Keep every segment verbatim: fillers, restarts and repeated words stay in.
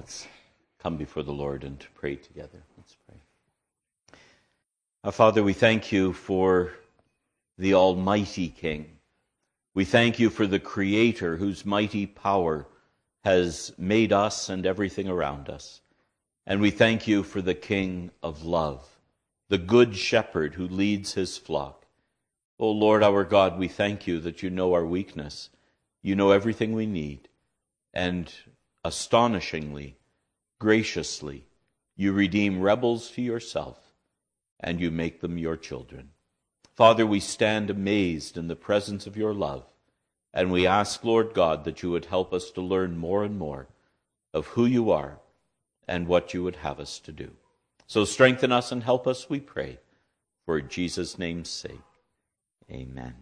Let's come before the Lord and pray together. Let's pray. Our Father, we thank you for the Almighty King. We thank you for the Creator whose mighty power has made us and everything around us. And we thank you for the King of love, the Good Shepherd who leads his flock. O Lord, our God, we thank you that you know our weakness. You know everything we need. And astonishingly, graciously, you redeem rebels to yourself, and you make them your children. Father, we stand amazed in the presence of your love, and we ask, Lord God, that you would help us to learn more and more of who you are and what you would have us to do. So strengthen us and help us, we pray, for Jesus' name's sake. Amen.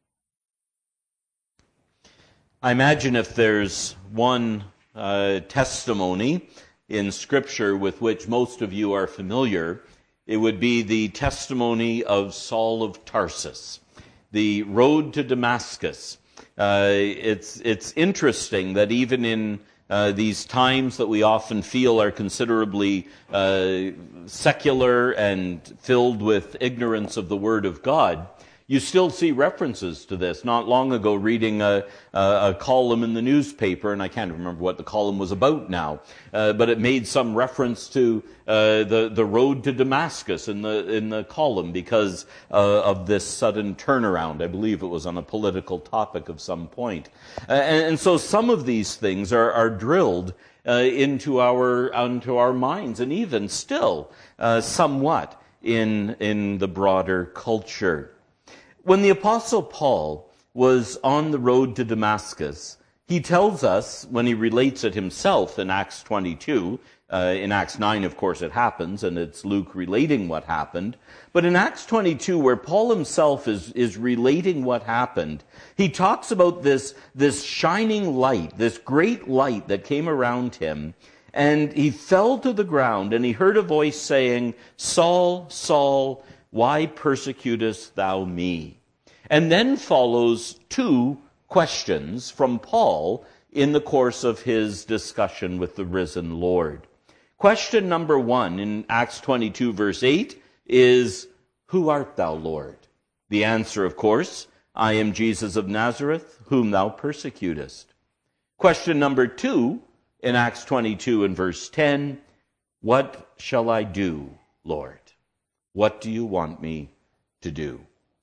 I imagine if there's one uh, testimony in Scripture with which most of you are familiar, it would be the testimony of Saul of Tarsus, the road to Damascus. Uh, it's it's interesting that even in uh, these times that we often feel are considerably uh, secular and filled with ignorance of the Word of God, you still see references to this. Not long ago, reading a, a, a column in the newspaper, and I can't remember what the column was about now, uh, but it made some reference to uh, the the road to Damascus in the in the column because uh, of this sudden turnaround. I believe it was on a political topic of some point, uh, and, and so some of these things are are drilled uh, into our into our minds, and even still uh, somewhat in in the broader culture. When the Apostle Paul was on the road to Damascus, he tells us, when he relates it himself in Acts twenty-two, uh, in Acts nine, of course, it happens, and it's Luke relating what happened, but in Acts twenty-two, where Paul himself is, is relating what happened, he talks about this, this shining light, this great light that came around him, and he fell to the ground, and he heard a voice saying, "Saul, Saul, why persecutest thou me?" And then follows two questions from Paul in the course of his discussion with the risen Lord. Question number one in Acts twenty-two, verse eight, is, "Who art thou, Lord?" The answer, of course, "I am Jesus of Nazareth, whom thou persecutest." Question number two in Acts twenty-two and verse ten, "What shall I do, Lord? What do you want me to do?"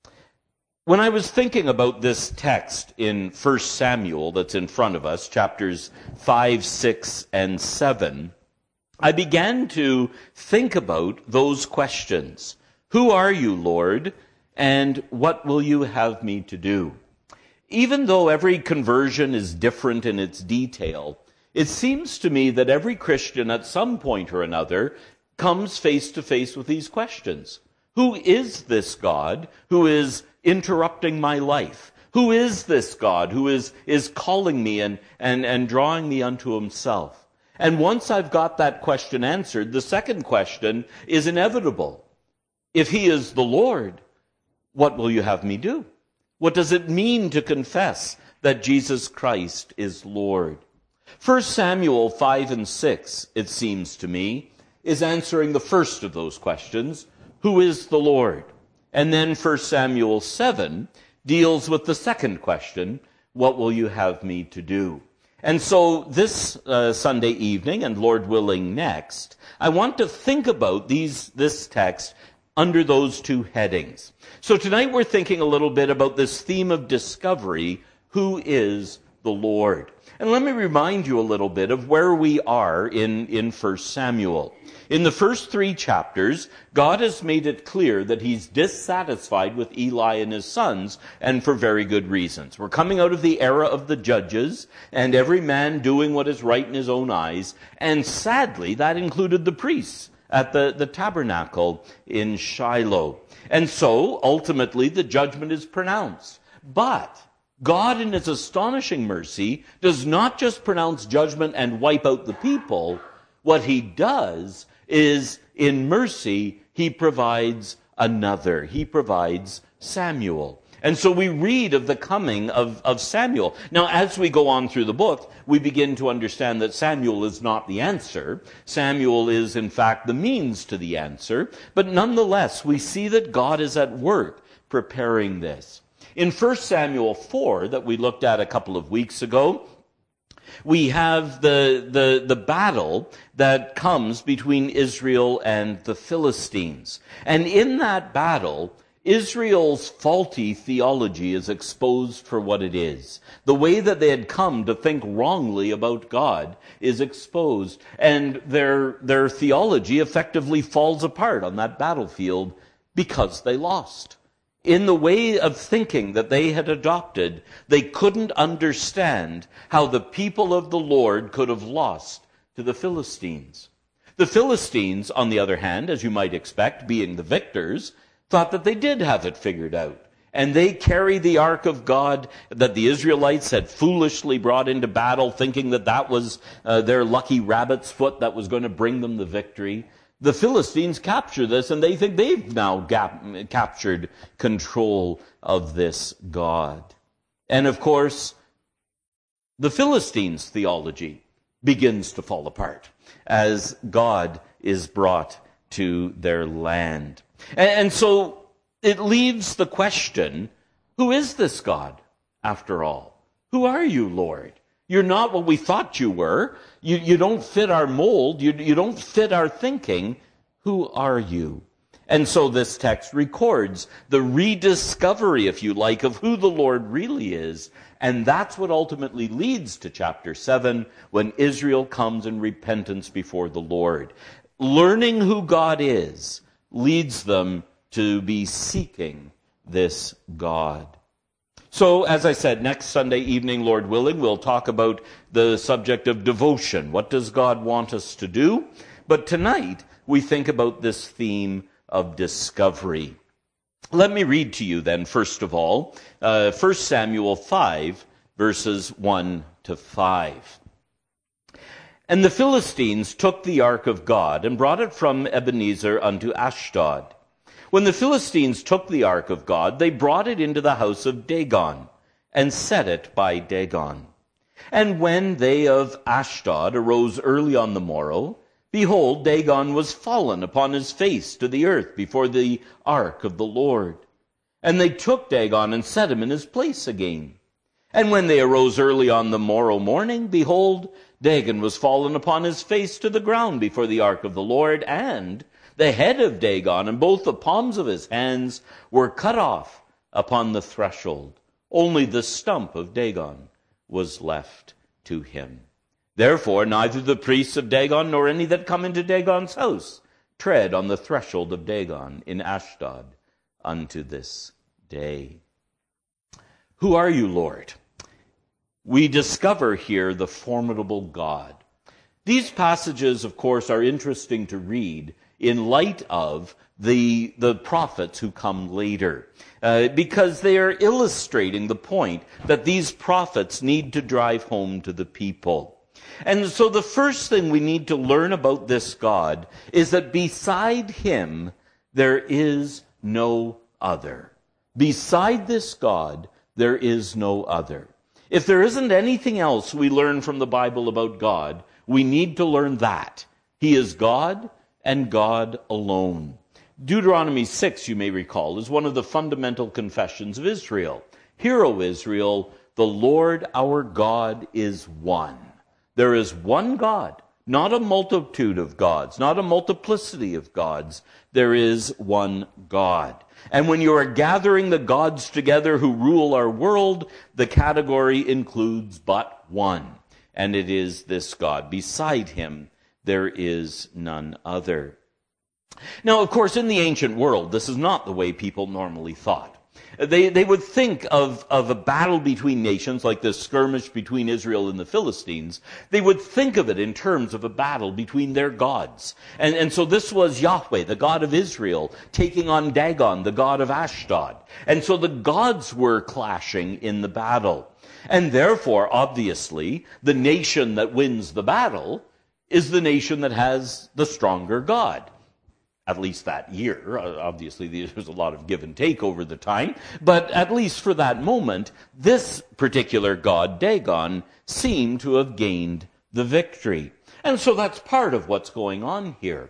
When I was thinking about this text in First Samuel that's in front of us, chapters five, six, and seven, I began to think about those questions. Who are you, Lord, and what will you have me to do? Even though every conversion is different in its detail, it seems to me that every Christian at some point or another comes face to face with these questions. Who is this God who is interrupting my life? Who is this God who is, is calling me and, and, and drawing me unto himself? And once I've got that question answered, the second question is inevitable. If he is the Lord, what will you have me do? What does it mean to confess that Jesus Christ is Lord? First Samuel five and six, it seems to me, is answering the first of those questions, who is the Lord? And then First Samuel seven deals with the second question, what will you have me to do? And so this uh, Sunday evening, and Lord willing next, I want to think about these this text under those two headings. So tonight we're thinking a little bit about this theme of discovery, who is the Lord? And let me remind you a little bit of where we are in, in First Samuel. In the first three chapters, God has made it clear that he's dissatisfied with Eli and his sons, and for very good reasons. We're coming out of the era of the judges, and every man doing what is right in his own eyes, and sadly, that included the priests at the, the tabernacle in Shiloh. And so, ultimately, the judgment is pronounced. But God, in his astonishing mercy, does not just pronounce judgment and wipe out the people. What he does is, in mercy, he provides another. He provides Samuel. And so we read of the coming of, of Samuel. Now, as we go on through the book, we begin to understand that Samuel is not the answer. Samuel is, in fact, the means to the answer. But nonetheless, we see that God is at work preparing this. In First Samuel four, that we looked at a couple of weeks ago, we have the, the, the battle that comes between Israel and the Philistines. And in that battle, Israel's faulty theology is exposed for what it is. The way that they had come to think wrongly about God is exposed, and their, their theology effectively falls apart on that battlefield because they lost. In the way of thinking that they had adopted, they couldn't understand how the people of the Lord could have lost to the Philistines. The Philistines, on the other hand, as you might expect, being the victors, thought that they did have it figured out. And they carried the ark of God that the Israelites had foolishly brought into battle, thinking that that was uh, their lucky rabbit's foot that was going to bring them the victory. The Philistines capture this, and they think they've now gap- captured control of this God. And of course, the Philistines' theology begins to fall apart as God is brought to their land. And so it leaves the question, who is this God, after all? Who are you, Lord? You're not what we thought you were. You, you don't fit our mold. You, you don't fit our thinking. Who are you? And so this text records the rediscovery, if you like, of who the Lord really is. And that's what ultimately leads to chapter seven, when Israel comes in repentance before the Lord. Learning who God is leads them to be seeking this God. So, as I said, next Sunday evening, Lord willing, we'll talk about the subject of devotion. What does God want us to do? But tonight, we think about this theme of discovery. Let me read to you then, first of all, uh, First Samuel five, verses one to five. And the Philistines took the ark of God and brought it from Ebenezer unto Ashdod. When the Philistines took the ark of God, they brought it into the house of Dagon and set it by Dagon. And when they of Ashdod arose early on the morrow, behold, Dagon was fallen upon his face to the earth before the ark of the Lord. And they took Dagon and set him in his place again. And when they arose early on the morrow morning, behold, Dagon was fallen upon his face to the ground before the ark of the Lord, and the head of Dagon and both the palms of his hands were cut off upon the threshold. Only the stump of Dagon was left to him. Therefore, neither the priests of Dagon nor any that come into Dagon's house tread on the threshold of Dagon in Ashdod unto this day. Who are you, Lord? We discover here the formidable God. These passages, of course, are interesting to read in light of the, the prophets who come later, uh, because they are illustrating the point that these prophets need to drive home to the people. And so the first thing we need to learn about this God is that beside him, there is no other. Beside this God, there is no other. If there isn't anything else we learn from the Bible about God, we need to learn that. He is God and God alone. Deuteronomy six, you may recall, is one of the fundamental confessions of Israel. Hear, O Israel, the Lord our God is one. There is one God, not a multitude of gods, not a multiplicity of gods. There is one God. And when you are gathering the gods together who rule our world, the category includes but one. And it is this God. Beside him, there is none other. Now, of course, in the ancient world, this is not the way people normally thought. They, they would think of, of a battle between nations, like this skirmish between Israel and the Philistines. They would think of it in terms of a battle between their gods. And, and so this was Yahweh, the God of Israel, taking on Dagon, the God of Ashdod. And so the gods were clashing in the battle. And therefore, obviously, the nation that wins the battle is the nation that has the stronger God. at least that year. Uh, obviously, there's a lot of give and take over the time, but at least for that moment, this particular god, Dagon, seemed to have gained the victory. And so that's part of what's going on here.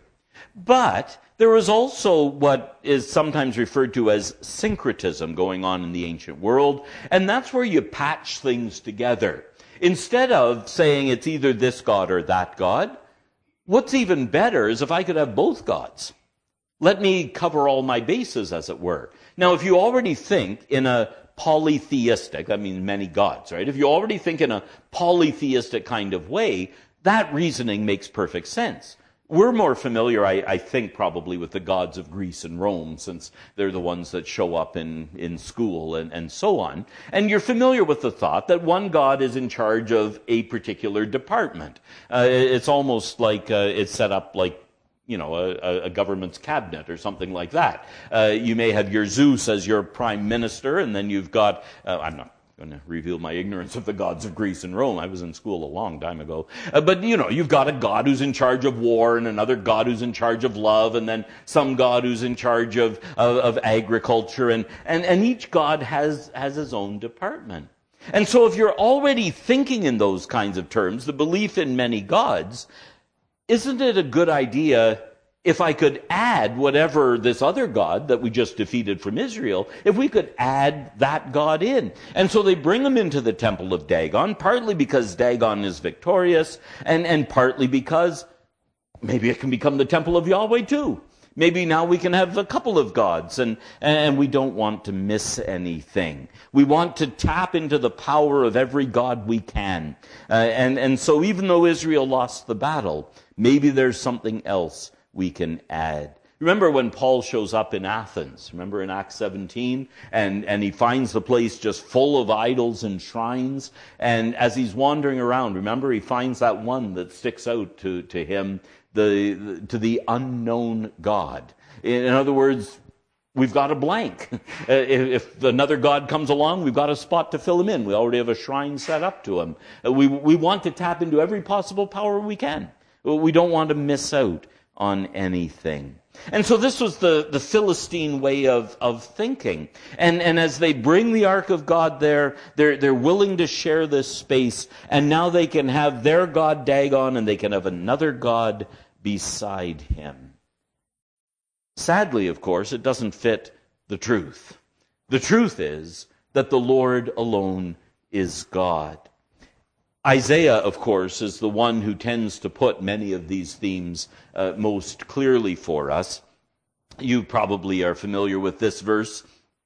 But there was also what is sometimes referred to as syncretism going on in the ancient world, and that's where you patch things together. Instead of saying it's either this god or that god, what's even better is if I could have both gods. Let me cover all my bases, as it were. Now, if you already think in a polytheistic, that means many gods, right? If you already think in a polytheistic kind of way, that reasoning makes perfect sense. We're more familiar, I, I think, probably with the gods of Greece and Rome, since they're the ones that show up in, in school and, and so on. And you're familiar with the thought that one god is in charge of a particular department. Uh, it's almost like uh, it's set up like, you know, a, a government's cabinet or something like that. Uh, you may have your Zeus as your prime minister, and then you've got, uh, I'm not going to reveal my ignorance of the gods of Greece and Rome. I was in school a long time ago. Uh, but, you know, you've got a god who's in charge of war, and another god who's in charge of love, and then some god who's in charge of, of, of agriculture, and, and, and each god has, has his own department. And so if you're already thinking in those kinds of terms, the belief in many gods, isn't it a good idea if I could add whatever this other god that we just defeated from Israel, if we could add that god in? And so they bring him into the temple of Dagon, partly because Dagon is victorious, and, and partly because maybe it can become the temple of Yahweh too. Maybe now we can have a couple of gods, and, and we don't want to miss anything. We want to tap into the power of every god we can. Uh, and, and so even though Israel lost the battle, maybe there's something else we can add. Remember when Paul shows up in Athens, remember in Acts seventeen, and, and he finds the place just full of idols and shrines, and as he's wandering around, remember he finds that one that sticks out to, to him, the, the to the unknown God. In, in other words, we've got a blank. if, if another god comes along, we've got a spot to fill him in. We already have a shrine set up to him. We, we want to tap into every possible power we can. We don't want to miss out on anything. And so this was the, the Philistine way of, of thinking. And, and as they bring the Ark of God there, they're, they're willing to share this space, and now they can have their god Dagon, and they can have another god beside him. Sadly, of course, it doesn't fit the truth. The truth is that the Lord alone is God. Isaiah, of course, is the one who tends to put many of these themes uh, most clearly for us. You probably are familiar with this verse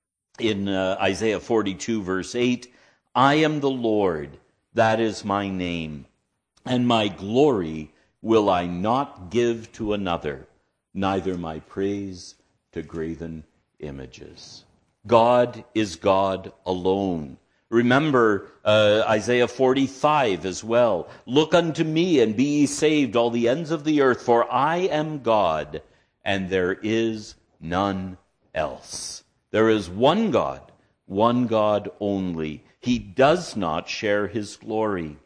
in uh, Isaiah forty-two, verse eight. I am the Lord, that is my name, and my glory will I not give to another, neither my praise to graven images. God is God alone. Remember uh, Isaiah forty-five as well. Look unto me and be ye saved, all the ends of the earth, for I am God, and there is none else. There is one God, one God only. He does not share his glory.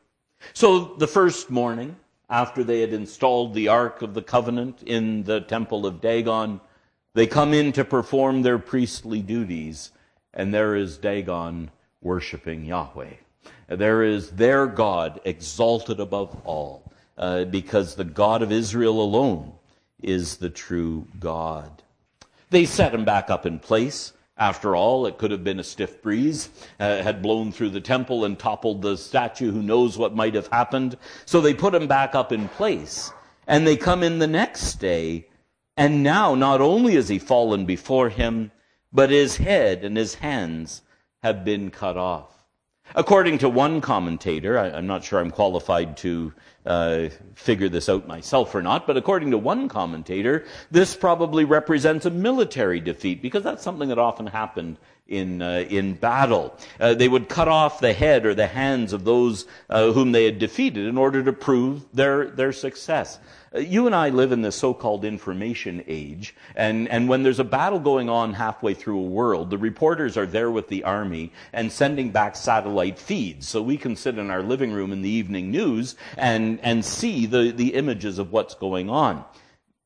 So the first morning, after they had installed the Ark of the Covenant in the temple of Dagon, they come in to perform their priestly duties, and there is Dagon worshiping Yahweh. There is their God exalted above all, uh, because the God of Israel alone is the true God. They set him back up in place. After all, it could have been a stiff breeze, uh, had blown through the temple and toppled the statue. Who knows what might have happened? So they put him back up in place. And they come in the next day, and now not only is he fallen before him, but his head and his hands have been cut off. According to one commentator, I, I'm not sure I'm qualified to uh, figure this out myself or not, but according to one commentator, this probably represents a military defeat, because that's something that often happened in uh, in battle. Uh, they would cut off the head or the hands of those uh, whom they had defeated in order to prove their their success. Uh, you and I live in the so-called information age, and, and when there's a battle going on halfway through a world, the reporters are there with the army and sending back satellite feeds, so we can sit in our living room in the evening news and, and see the, the images of what's going on.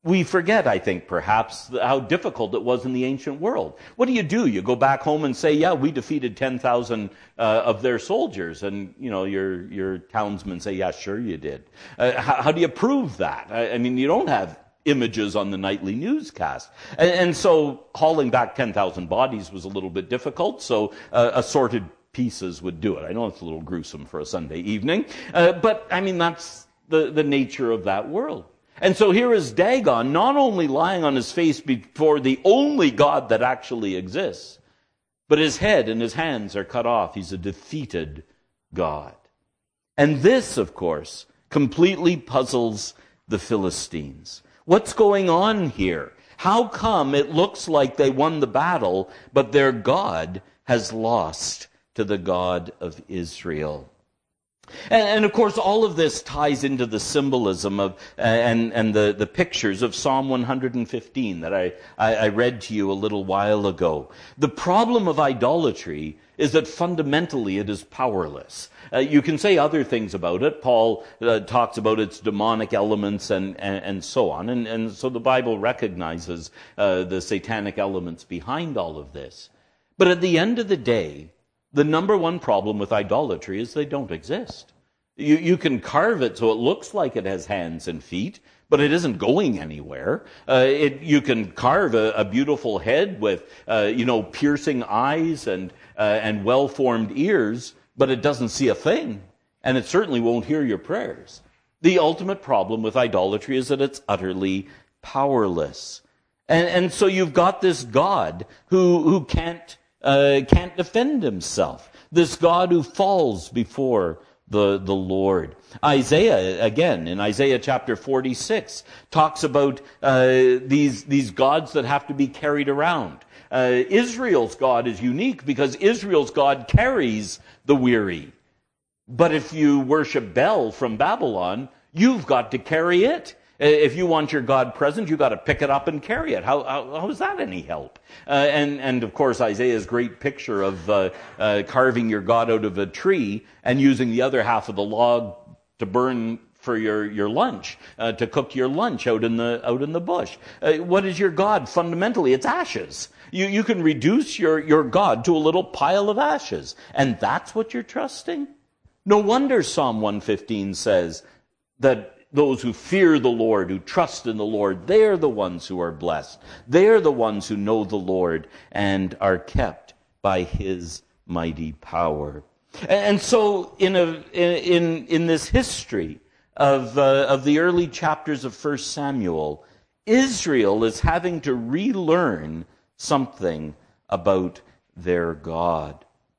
we forget, I think, perhaps, how difficult it was in the ancient world. What do you do? You go back home and say, yeah, we defeated ten thousand uh, of their soldiers. And, you know, your your townsmen say, yeah, sure you did. Uh, how, how do you prove that? I, I mean, you don't have images on the nightly newscast. And, and so hauling back ten thousand bodies was a little bit difficult, so uh, assorted pieces would do it. I know it's a little gruesome for a Sunday evening, uh, but, I mean, that's the, the nature of that world. And so here is Dagon, not only lying on his face before the only God that actually exists, but his head and his hands are cut off. He's a defeated God. And this, of course, completely puzzles the Philistines. What's going on here? How come it looks like they won the battle, but their God has lost to the God of Israel? And, and of course, all of this ties into the symbolism of uh, and and the, the pictures of Psalm one hundred fifteen that I, I, I read to you a little while ago. The problem of idolatry is that fundamentally it is powerless. Uh, you can say other things about it. Paul uh, talks about its demonic elements and, and, and so on. And, and so the Bible recognizes uh, the satanic elements behind all of this. But at the end of the day, the number one problem with idolatry is they don't exist. You, you can carve it so it looks like it has hands and feet, but it isn't going anywhere. Uh, it, you can carve a, a beautiful head with, uh, you know, piercing eyes and uh, and well-formed ears, but it doesn't see a thing, and it certainly won't hear your prayers. The ultimate problem with idolatry is that it's utterly powerless, and and so you've got this God who who can't. Uh, can't defend himself. This God who falls before the, the Lord. Isaiah, again, in Isaiah chapter forty-six, talks about uh, these, these gods that have to be carried around. Uh, Israel's God is unique because Israel's God carries the weary. But if you worship Bel from Babylon, you've got to carry it. If you want your God present, you've got to pick it up and carry it. How, how, how is that any help? Uh, and, and of course, Isaiah's great picture of uh, uh, carving your God out of a tree and using the other half of the log to burn for your, your lunch, uh, to cook your lunch out in the, out in the bush. Uh, what is your God? Fundamentally, it's ashes. You, you can reduce your, your God to a little pile of ashes. And that's what you're trusting? No wonder Psalm one fifteen says that those who fear the Lord, who trust in the Lord, they're the ones who are blessed. They're the ones who know the Lord and are kept by his mighty power. And so in a, in, in this history of, uh, of the early chapters of First Samuel, Israel is having to relearn something about their God.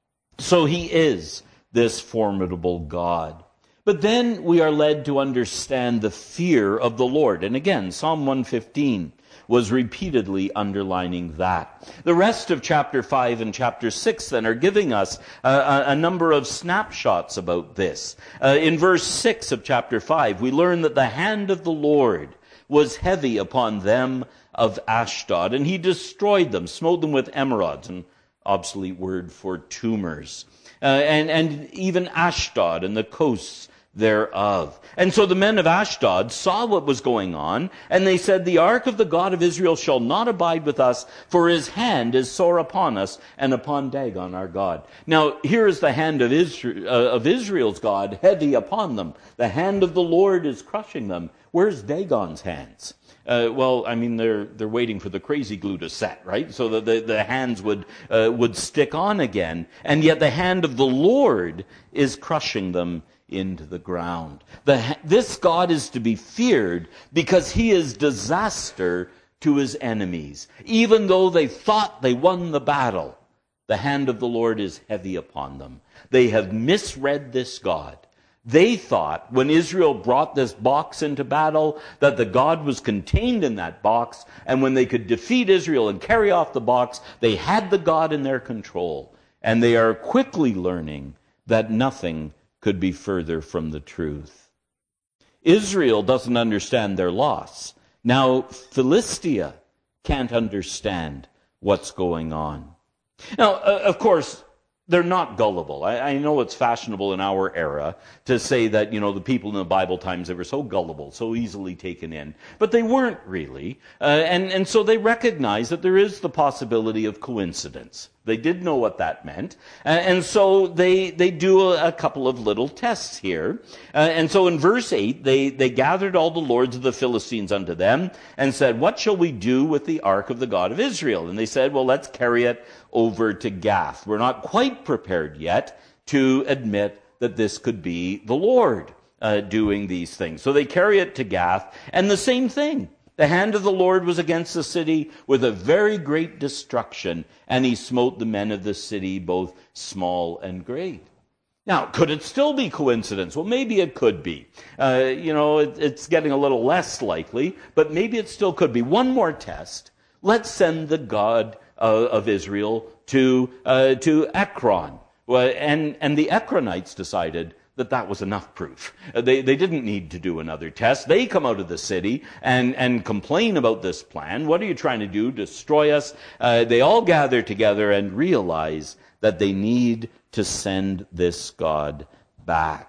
So he is this formidable God. But then we are led to understand the fear of the Lord. And again, Psalm one fifteen was repeatedly underlining that. The rest of chapter five and chapter six then are giving us a, a number of snapshots about this. Uh, in verse six of chapter five, we learn that the hand of the Lord was heavy upon them of Ashdod, and he destroyed them, smote them with emerods, an obsolete word for tumors, uh, and, and even Ashdod and the coasts thereof. And so the men of Ashdod saw what was going on, and they said, the ark of the God of Israel shall not abide with us, for his hand is sore upon us and upon Dagon our God. Now, here is the hand of, Israel, uh, of Israel's God heavy upon them. The hand of the Lord is crushing them. Where's Dagon's hands? Uh, well, I mean, they're they're waiting for the crazy glue to set, right? So that the, the hands would uh, would stick on again. And yet the hand of the Lord is crushing them into the ground. The, this God is to be feared because he is disaster to his enemies. Even though they thought they won the battle, the hand of the Lord is heavy upon them. They have misread this God. They thought when Israel brought this box into battle that the God was contained in that box, and when they could defeat Israel and carry off the box, they had the God in their control. And they are quickly learning that nothing could be further from the truth. Israel doesn't understand their loss. Now, Philistia can't understand what's going on. Now, uh, of course, they're not gullible. I, I know it's fashionable in our era to say that, you know, the people in the Bible times, they were so gullible, so easily taken in. But they weren't really. Uh, and, and so they recognize that there is the possibility of coincidence. They did know what that meant. Uh, and so they they do a, a couple of little tests here. Uh, and so in verse eight, they, they gathered all the lords of the Philistines unto them and said, what shall we do with the ark of the God of Israel? And they said, well, let's carry it over to Gath. We're not quite prepared yet to admit that this could be the Lord uh, doing these things. So they carry it to Gath, and the same thing. The hand of the Lord was against the city with a very great destruction, and he smote the men of the city, both small and great. Now, could it still be coincidence? Well, maybe it could be. Uh, you know, it, it's getting a little less likely, but maybe it still could be. One more test. Let's send the God uh, of Israel to uh, to Ekron. Well, and, and the Ekronites decided that that was enough proof. Uh, they, they didn't need to do another test. They come out of the city and, and complain about this plan. What are you trying to do? Destroy us? Uh, they all gather together and realize that they need to send this God back.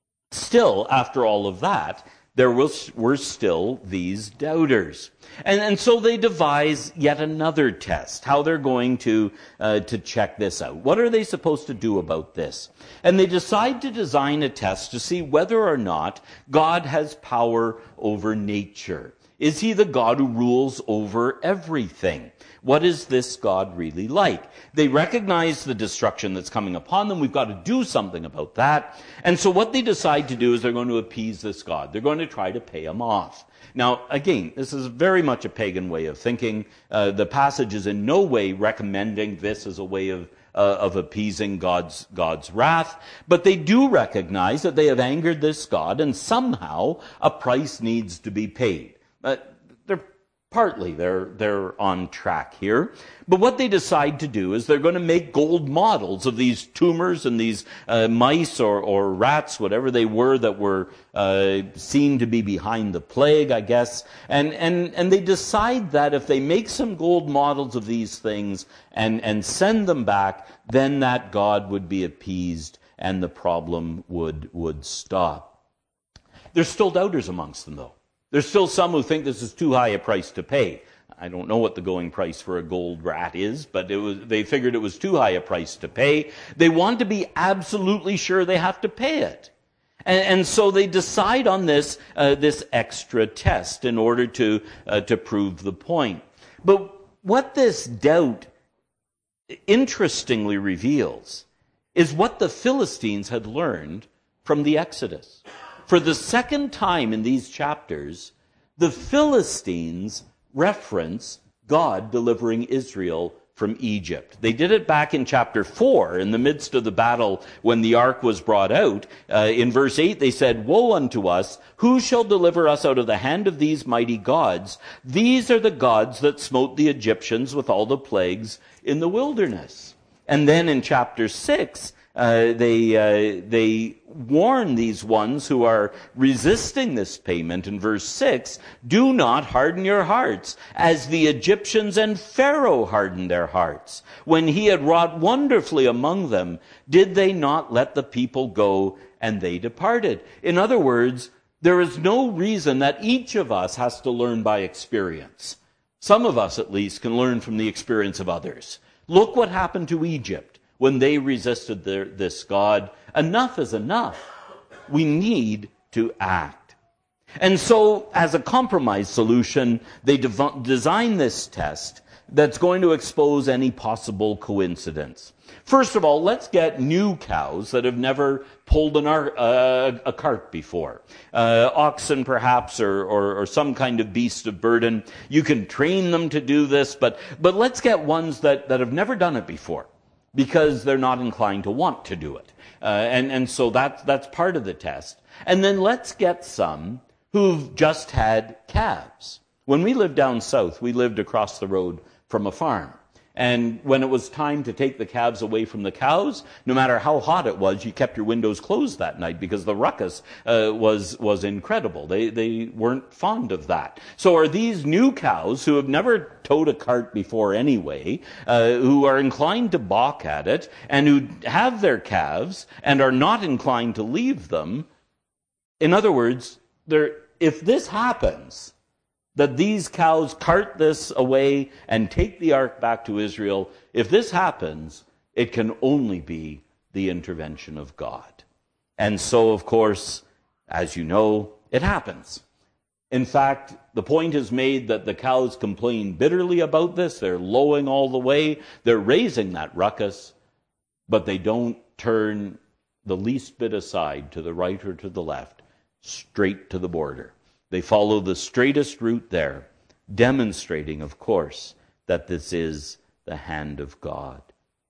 Still, after all of that, there was, were still these doubters. And, and so they devise yet another test, how they're going to, uh, to check this out. What are they supposed to do about this? And they decide to design a test to see whether or not God has power over nature. Is he the God who rules over everything? What is this God really like? They recognize the destruction that's coming upon them. We've got to do something about that. And so what they decide to do is they're going to appease this God. They're going to try to pay him off. Now, again, this is very much a pagan way of thinking. Uh, the passage is in no way recommending this as a way of uh, of appeasing God's God's wrath, but they do recognize that they have angered this God, and somehow a price needs to be paid. Uh, they're partly they're they're on track here, but what they decide to do is they're going to make gold models of these tumors and these uh, mice or or rats, whatever they were that were uh, seen to be behind the plague, I guess. And and and they decide that if they make some gold models of these things and and send them back, then that God would be appeased and the problem would would stop. There's still doubters amongst them, though. There's still some who think this is too high a price to pay. I don't know what the going price for a gold rat is, but it was, they figured it was too high a price to pay. They want to be absolutely sure they have to pay it. And, and so they decide on this, uh, this extra test in order to, uh, to prove the point. But what this doubt interestingly reveals is what the Philistines had learned from the Exodus. For the second time in these chapters, the Philistines reference God delivering Israel from Egypt. They did it back in chapter four, in the midst of the battle when the ark was brought out. Uh, in verse eight, they said, "Woe unto us! Who shall deliver us out of the hand of these mighty gods? These are the gods that smote the Egyptians with all the plagues in the wilderness." And then in chapter six, Uh, they uh, they warn these ones who are resisting this payment in verse six, "Do not harden your hearts, as the Egyptians and Pharaoh hardened their hearts. When he had wrought wonderfully among them, did they not let the people go, and they departed?" In other words, there is no reason that each of us has to learn by experience. Some of us, at least, can learn from the experience of others. Look what happened to Egypt when they resisted their, this God. Enough is enough. We need to act. And so, as a compromise solution, they dev- design this test that's going to expose any possible coincidence. First of all, let's get new cows that have never pulled an ar- uh, a cart before. Uh, oxen, perhaps, or, or, or some kind of beast of burden. You can train them to do this, but, but let's get ones that, that have never done it before, because they're not inclined to want to do it. Uh, and, and so that's, that's part of the test. And then let's get some who've just had calves. When we lived down south, we lived across the road from a farm. And when it was time to take the calves away from the cows, no matter how hot it was, you kept your windows closed that night because the ruckus uh, was was incredible. They they weren't fond of that. So are these new cows who have never towed a cart before anyway, uh, who are inclined to balk at it, and who have their calves and are not inclined to leave them? In other words, there, if this happens, that these cows cart this away and take the ark back to Israel, if this happens, it can only be the intervention of God. And so, of course, as you know, it happens. In fact, the point is made that the cows complain bitterly about this. They're lowing all the way. They're raising that ruckus, but they don't turn the least bit aside to the right or to the left, straight to the border. They follow the straightest route there, demonstrating, of course, that this is the hand of God.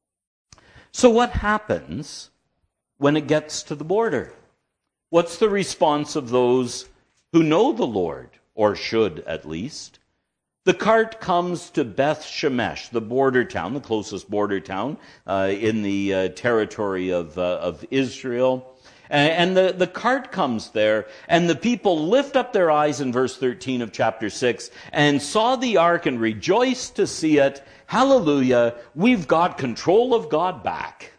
So what happens when it gets to the border? What's the response of those who know the Lord, or should at least? The cart comes to Beth Shemesh, the border town, the closest border town uh, in the uh, territory of, uh, of Israel. And the, the cart comes there, and the people lift up their eyes in verse thirteen of chapter six, and saw the ark and rejoiced to see it. Hallelujah, we've got control of God back.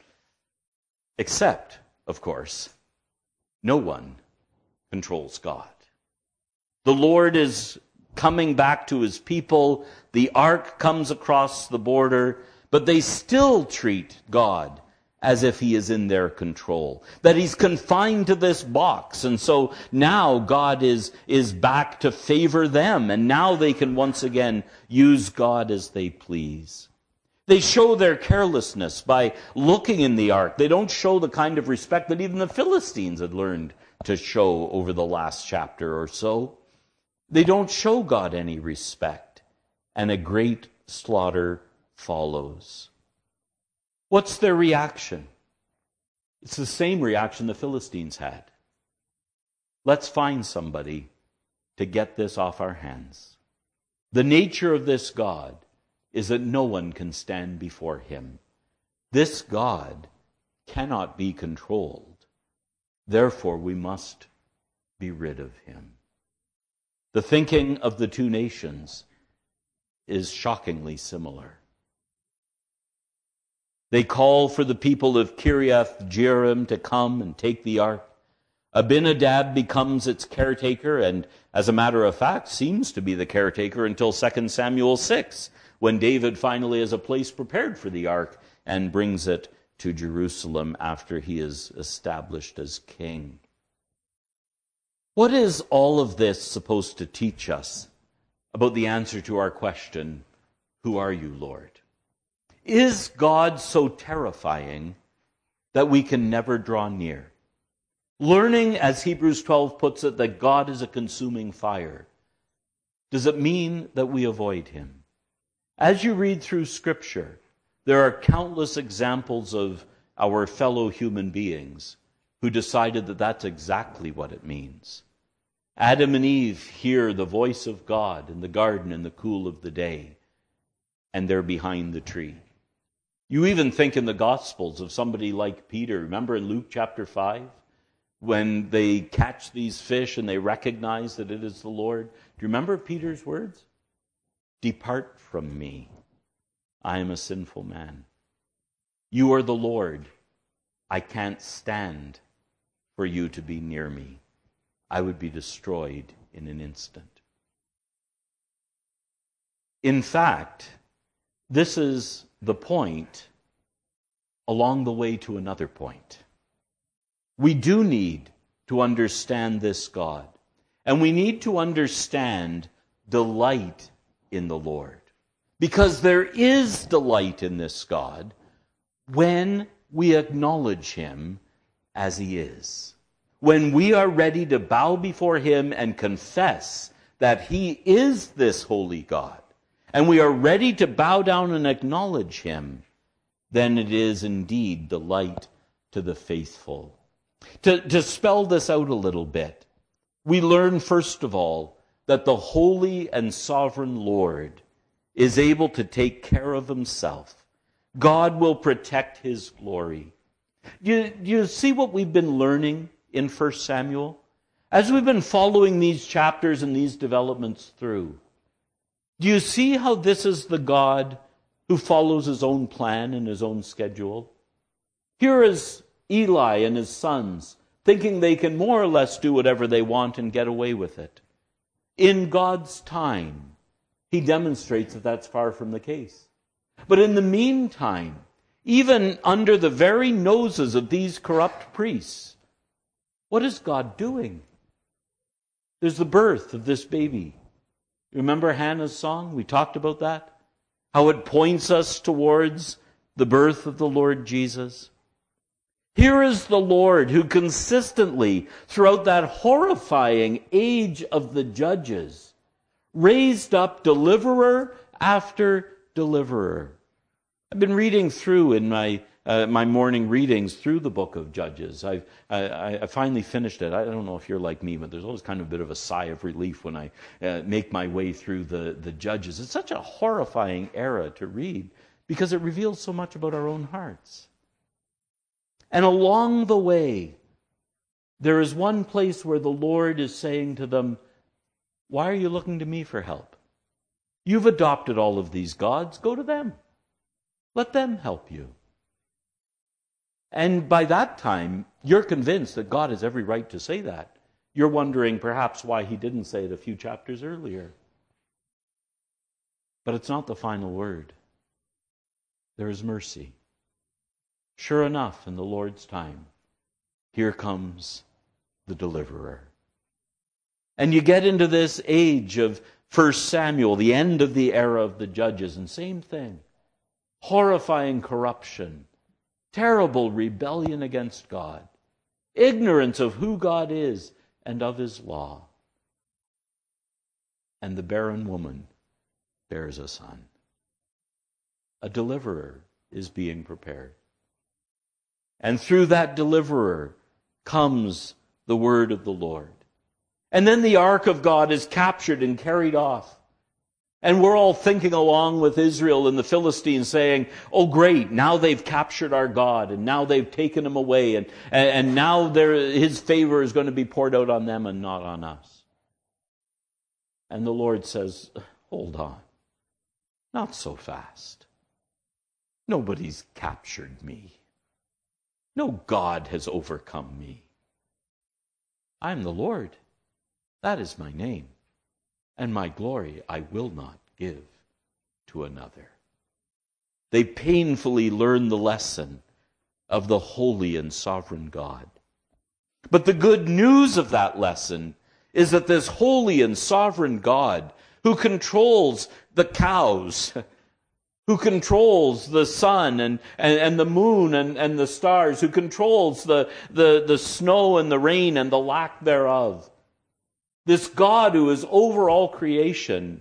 Except, of course, no one controls God. The Lord is coming back to his people. The ark comes across the border, but they still treat God as if he is in their control, that he's confined to this box. And so now God is, is back to favor them, and now they can once again use God as they please. They show their carelessness by looking in the ark. They don't show the kind of respect that even the Philistines had learned to show over the last chapter or so. They don't show God any respect, and a great slaughter follows. What's their reaction? It's the same reaction the Philistines had. Let's find somebody to get this off our hands. The nature of this God is that no one can stand before him. This God cannot be controlled. Therefore, we must be rid of him. The thinking of the two nations is shockingly similar. They call for the people of Kiriath Jearim to come and take the ark. Abinadab becomes its caretaker, and as a matter of fact, seems to be the caretaker until Second Samuel six, when David finally has a place prepared for the ark and brings it to Jerusalem after he is established as king. What is all of this supposed to teach us about the answer to our question, who are you, Lord? Is God so terrifying that we can never draw near? Learning, as Hebrews twelve puts it, that God is a consuming fire, does it mean that we avoid him? As you read through Scripture, there are countless examples of our fellow human beings who decided that that's exactly what it means. Adam and Eve hear the voice of God in the garden in the cool of the day, and they're behind the tree. You even think in the Gospels of somebody like Peter. Remember in Luke chapter five, when they catch these fish and they recognize that it is the Lord? Do you remember Peter's words? Depart from me. I am a sinful man. You are the Lord. I can't stand for you to be near me. I would be destroyed in an instant. In fact, this is the point along the way to another point. We do need to understand this God, and we need to understand delight in the Lord, because there is delight in this God when we acknowledge him as he is. When we are ready to bow before him and confess that he is this holy God, and we are ready to bow down and acknowledge him, then it is indeed delight to the faithful. To, to spell this out a little bit, we learn first of all that the holy and sovereign Lord is able to take care of himself. God will protect his glory. You, you see what we've been learning in First Samuel? As we've been following these chapters and these developments through, do you see how this is the God who follows his own plan and his own schedule? Here is Eli and his sons thinking they can more or less do whatever they want and get away with it. In God's time, he demonstrates that that's far from the case. But in the meantime, even under the very noses of these corrupt priests, what is God doing? There's the birth of this baby. Remember Hannah's song? We talked about that. How it points us towards the birth of the Lord Jesus. Here is the Lord who consistently, throughout that horrifying age of the judges, raised up deliverer after deliverer. I've been reading through in my uh, my morning readings through the book of Judges. I've, I, I finally finished it. I don't know if you're like me, but there's always kind of a bit of a sigh of relief when I uh, make my way through the, the Judges. It's such a horrifying era to read because it reveals so much about our own hearts. And along the way, there is one place where the Lord is saying to them, why are you looking to me for help? You've adopted all of these gods. Go to them. Let them help you. And by that time, you're convinced that God has every right to say that. You're wondering perhaps why he didn't say it a few chapters earlier. But it's not the final word. There is mercy. Sure enough, in the Lord's time, here comes the deliverer. And you get into this age of First Samuel, the end of the era of the judges, and same thing. Horrifying corruption, terrible rebellion against God, ignorance of who God is and of his law. And the barren woman bears a son. A deliverer is being prepared. And through that deliverer comes the word of the Lord. And then the ark of God is captured and carried off. And we're all thinking along with Israel and the Philistines saying, oh great, now they've captured our God and now they've taken him away and, and, and now his favor is going to be poured out on them and not on us. And the Lord says, hold on, not so fast. Nobody's captured me. No God has overcome me. I'm the Lord. That is my name. And my glory I will not give to another. They painfully learn the lesson of the holy and sovereign God. But the good news of that lesson is that this holy and sovereign God who controls the cows, who controls the sun and, and, and the moon and, and the stars, who controls the, the, the snow and the rain and the lack thereof. This God who is over all creation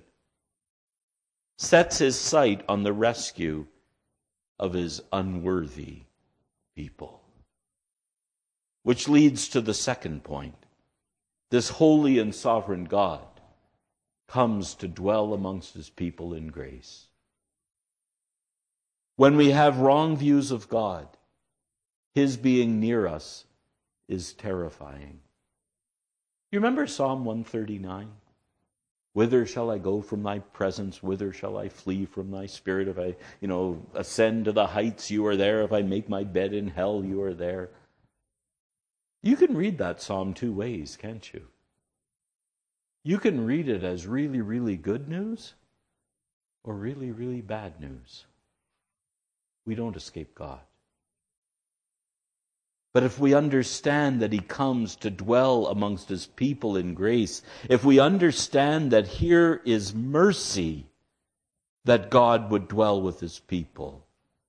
sets his sight on the rescue of his unworthy people. Which leads to the second point. This holy and sovereign God comes to dwell amongst his people in grace. When we have wrong views of God, his being near us is terrifying. You remember Psalm one thirty-nine? Whither shall I go from thy presence? Whither shall I flee from thy spirit? If I, you know, ascend to the heights, you are there. If I make my bed in hell, you are there. You can read that psalm two ways, can't you? You can read it as really, really good news or really, really bad news. We don't escape God. But if we understand that he comes to dwell amongst his people in grace, if we understand that here is mercy, that God would dwell with his people,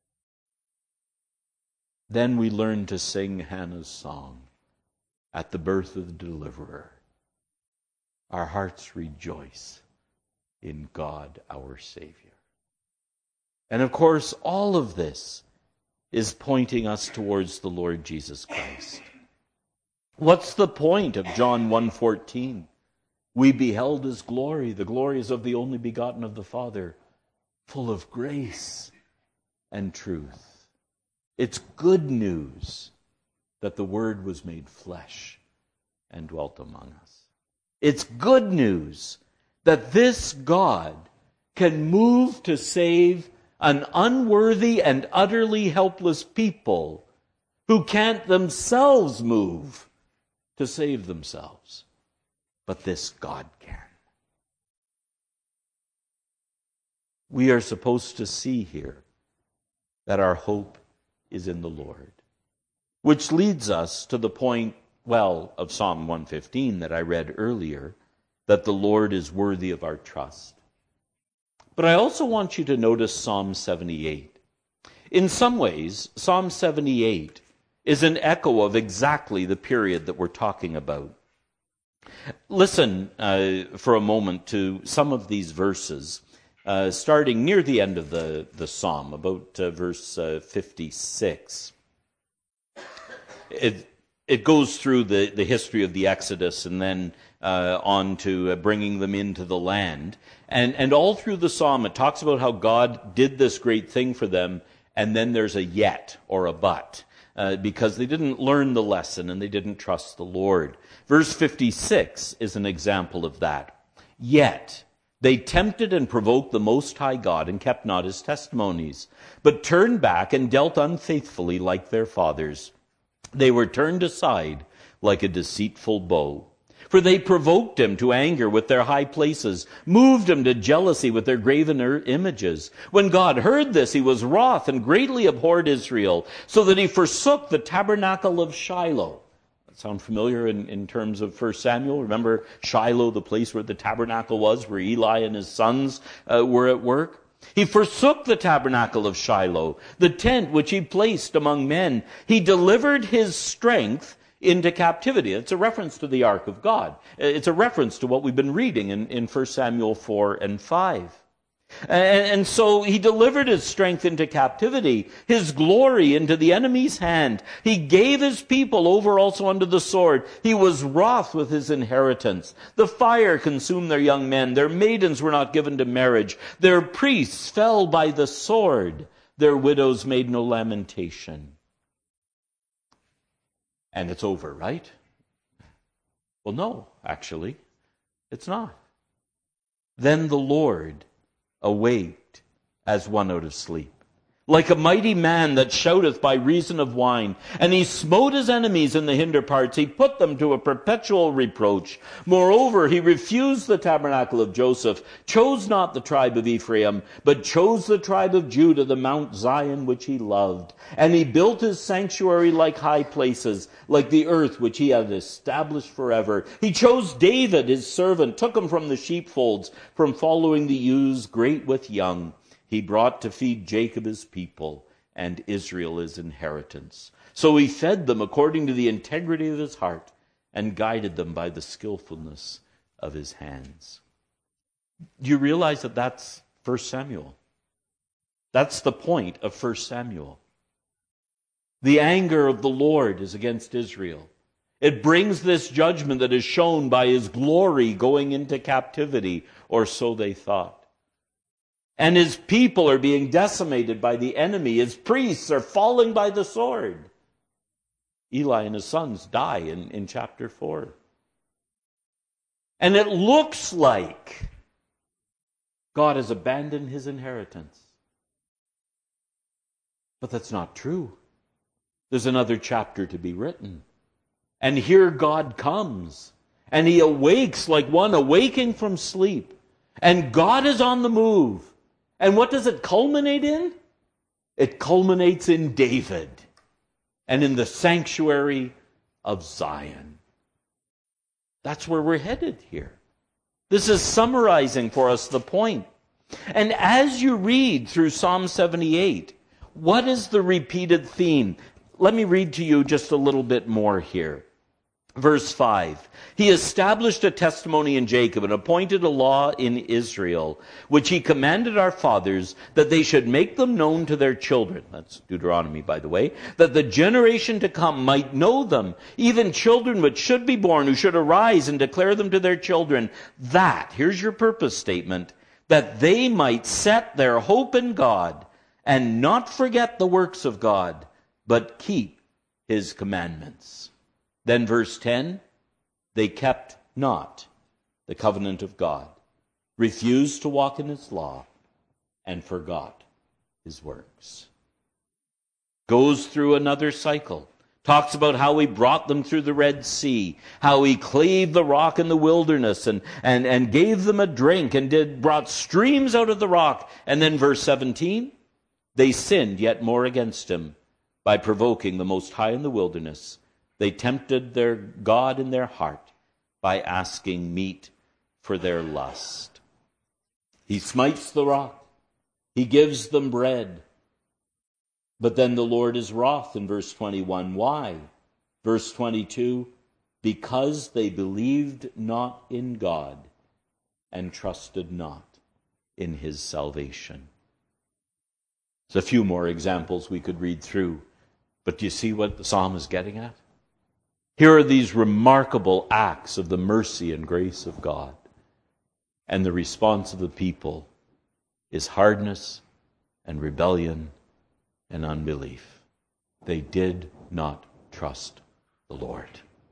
then we learn to sing Hannah's song at the birth of the deliverer. Our hearts rejoice in God our Savior. And of course, all of this is pointing us towards the Lord Jesus Christ. What's the point of John one fourteen? We beheld his glory. The glory is of the only begotten of the Father, full of grace and truth. It's good news that the Word was made flesh and dwelt among us. It's good news that this God can move to save an unworthy and utterly helpless people who can't themselves move to save themselves. But this God can. We are supposed to see here that our hope is in the Lord. Which leads us to the point, well, of Psalm one fifteen that I read earlier, that the Lord is worthy of our trust. But I also want you to notice Psalm seventy-eight. In some ways, Psalm seventy-eight is an echo of exactly the period that we're talking about. Listen uh, for a moment to some of these verses, uh, starting near the end of the, the psalm, about uh, verse uh, fifty-six. It, it goes through the, the history of the Exodus and then uh, on to uh, bringing them into the land. And, and all through the psalm, it talks about how God did this great thing for them, and then there's a yet or a but, uh, because they didn't learn the lesson and they didn't trust the Lord. Verse fifty-six is an example of that. Yet they tempted and provoked the Most High God and kept not his testimonies, but turned back and dealt unfaithfully like their fathers. They were turned aside like a deceitful bow. For they provoked him to anger with their high places, moved him to jealousy with their graven images. When God heard this, he was wroth and greatly abhorred Israel, so that he forsook the tabernacle of Shiloh. That sound familiar in, in terms of First Samuel? Remember Shiloh, the place where the tabernacle was, where Eli and his sons uh, were at work? He forsook the tabernacle of Shiloh, the tent which he placed among men. He delivered his strength into captivity. It's a reference to the ark of God. It's a reference to what we've been reading in, in First Samuel four and five. And, and so he delivered his strength into captivity, his glory into the enemy's hand. He gave his people over also unto the sword. He was wroth with his inheritance. The fire consumed their young men. Their maidens were not given to marriage. Their priests fell by the sword. Their widows made no lamentation. And it's over, right? Well, no, actually, it's not. Then the Lord awaked as one out of sleep, like a mighty man that shouteth by reason of wine. And he smote his enemies in the hinder parts. He put them to a perpetual reproach. Moreover, he refused the tabernacle of Joseph, chose not the tribe of Ephraim, but chose the tribe of Judah, the Mount Zion which he loved. And he built his sanctuary like high places, like the earth which he had established forever. He chose David, his servant, took him from the sheepfolds, from following the ewes great with young. He brought to feed Jacob his people, and Israel his inheritance. So he fed them according to the integrity of his heart, and guided them by the skillfulness of his hands. Do you realize that that's First Samuel? That's the point of First Samuel. The anger of the Lord is against Israel. It brings this judgment that is shown by his glory going into captivity, or so they thought. And his people are being decimated by the enemy. His priests are falling by the sword. Eli and his sons die in, in chapter four. And it looks like God has abandoned his inheritance. But that's not true. There's another chapter to be written. And here God comes. And he awakes like one awaking from sleep. And God is on the move. And what does it culminate in? It culminates in David and in the sanctuary of Zion. That's where we're headed here. This is summarizing for us the point. And as you read through Psalm seventy-eight, what is the repeated theme? Let me read to you just a little bit more here. Verse five, he established a testimony in Jacob and appointed a law in Israel, which he commanded our fathers that they should make them known to their children. That's Deuteronomy, by the way. That the generation to come might know them, even children which should be born, who should arise and declare them to their children. That, here's your purpose statement, that they might set their hope in God and not forget the works of God, but keep his commandments. Then verse ten, they kept not the covenant of God, refused to walk in his law, and forgot his works. Goes through another cycle. Talks about how he brought them through the Red Sea, how he clave the rock in the wilderness and, and, and gave them a drink and did brought streams out of the rock. And then verse seventeen, they sinned yet more against him by provoking the Most High in the wilderness. They tempted their God in their heart by asking meat for their lust. He smites the rock. He gives them bread. But then the Lord is wroth in verse twenty-one. Why? Verse twenty-two, because they believed not in God and trusted not in his salvation. There's a few more examples we could read through, but do you see what the psalm is getting at? Here are these remarkable acts of the mercy and grace of God, and the response of the people is hardness and rebellion and unbelief. They did not trust the Lord.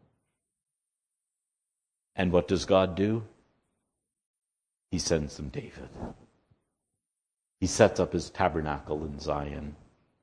And what does God do? He sends them David. He sets up his tabernacle in Zion.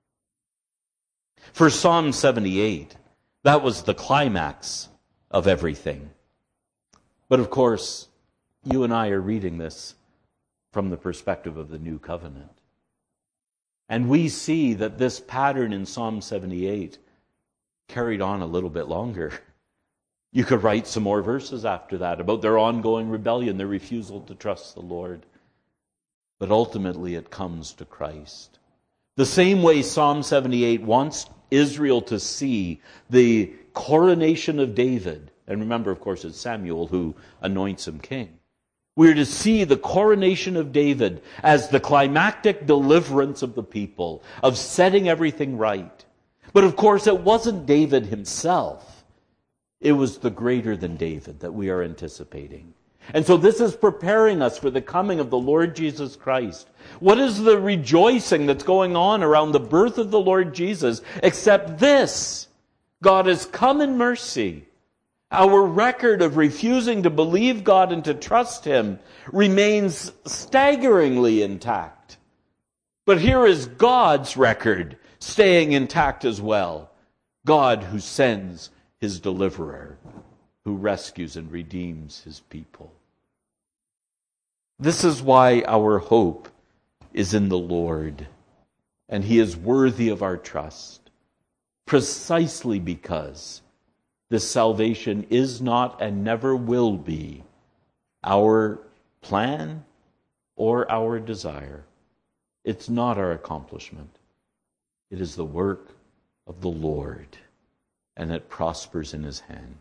For Psalm seventy-eight, that was the climax of everything. But of course, you and I are reading this from the perspective of the new covenant. And we see that this pattern in Psalm seventy-eight carried on a little bit longer. You could write some more verses after that about their ongoing rebellion, their refusal to trust the Lord. But ultimately it comes to Christ. The same way Psalm seventy-eight wants Israel to see the coronation of David. And remember, of course, it's Samuel who anoints him king. We're to see the coronation of David as the climactic deliverance of the people, of setting everything right. But of course, it wasn't David himself. It was the greater than David that we are anticipating. And so this is preparing us for the coming of the Lord Jesus Christ. What is the rejoicing that's going on around the birth of the Lord Jesus except this? God has come in mercy. Our record of refusing to believe God and to trust him remains staggeringly intact. But here is God's record staying intact as well. God who sends his deliverer, who rescues and redeems his people. This is why our hope is in the Lord, and he is worthy of our trust, precisely because this salvation is not and never will be our plan or our desire. It's not our accomplishment. It is the work of the Lord, and it prospers in his hand.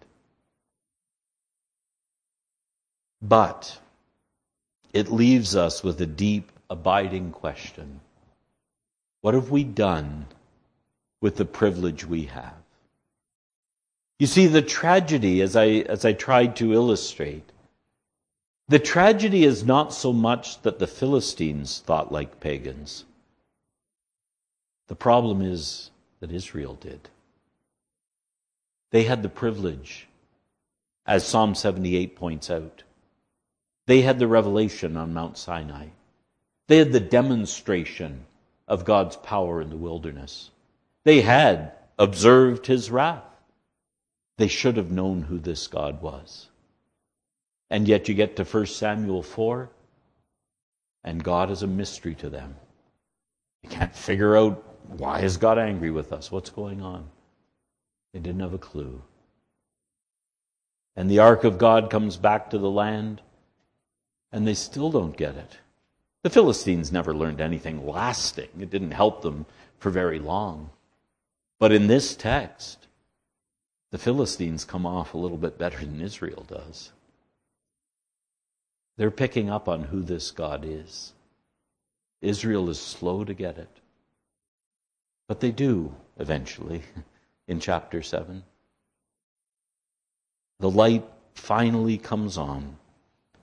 But it leaves us with a deep, abiding question. What have we done with the privilege we have? You see, the tragedy, as I, as I tried to illustrate, the tragedy is not so much that the Philistines thought like pagans. The problem is that Israel did. They had the privilege, as Psalm seventy-eight points out. They had the revelation on Mount Sinai. They had the demonstration of God's power in the wilderness. They had observed his wrath. They should have known who this God was. And yet you get to First Samuel four, and God is a mystery to them. You can't figure out, why is God angry with us? What's going on? They didn't have a clue. And the ark of God comes back to the land, and they still don't get it. The Philistines never learned anything lasting. It didn't help them for very long. But in this text, the Philistines come off a little bit better than Israel does. They're picking up on who this God is. Israel is slow to get it. But they do, eventually, in chapter seven. The light finally comes on.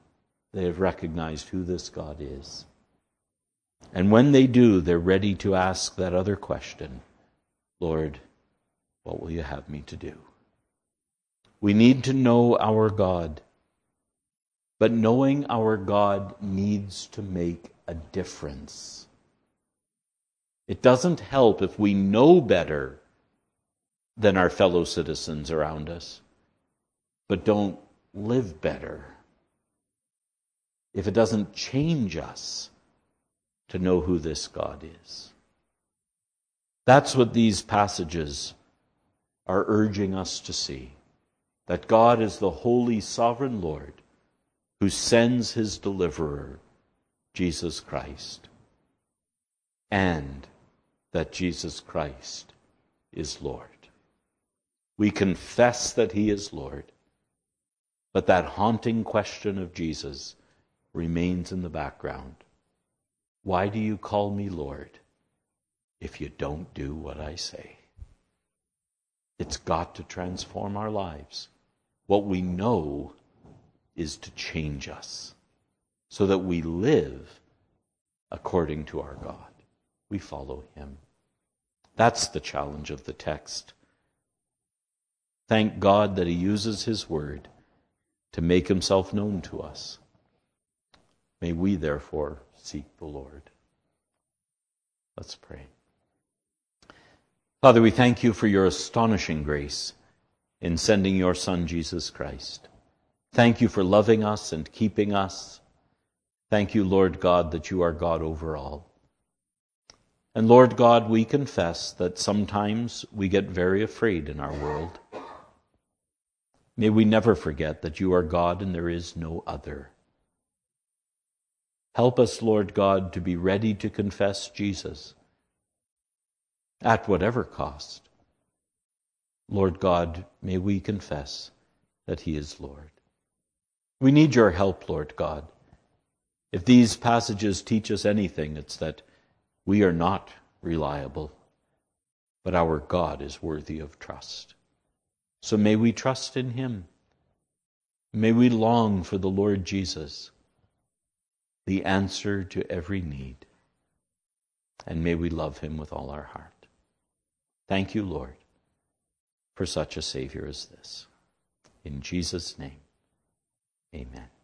they have recognized who this God is. And when they do, they're ready to ask that other question, Lord, what will you have me to do? We need to know our God, but knowing our God needs to make a difference. It doesn't help if we know better than our fellow citizens around us, but don't live better. If it doesn't change us to know who this God is. That's what these passages are urging us to see. That God is the holy sovereign Lord who sends his deliverer, Jesus Christ. And that Jesus Christ is Lord. We confess that he is Lord, but that haunting question of Jesus remains in the background. Why do you call me Lord if you don't do what I say? It's got to transform our lives. What we know is to change us so that we live according to our God. We follow him. That's the challenge of the text. Thank God that he uses his word to make himself known to us. May we therefore seek the Lord. Let's pray. Father, we thank you for your astonishing grace in sending your Son, Jesus Christ. Thank you for loving us and keeping us. Thank you, Lord God, that you are God over all. And Lord God, we confess that sometimes we get very afraid in our world. May we never forget that you are God and there is no other. Help us, Lord God, to be ready to confess Jesus at whatever cost. Lord God, may we confess that he is Lord. We need your help, Lord God. If these passages teach us anything, it's that we are not reliable, but our God is worthy of trust. So may we trust in him. May we long for the Lord Jesus, the answer to every need. And may we love him with all our heart. Thank you, Lord, for such a Savior as this. In Jesus' name, amen.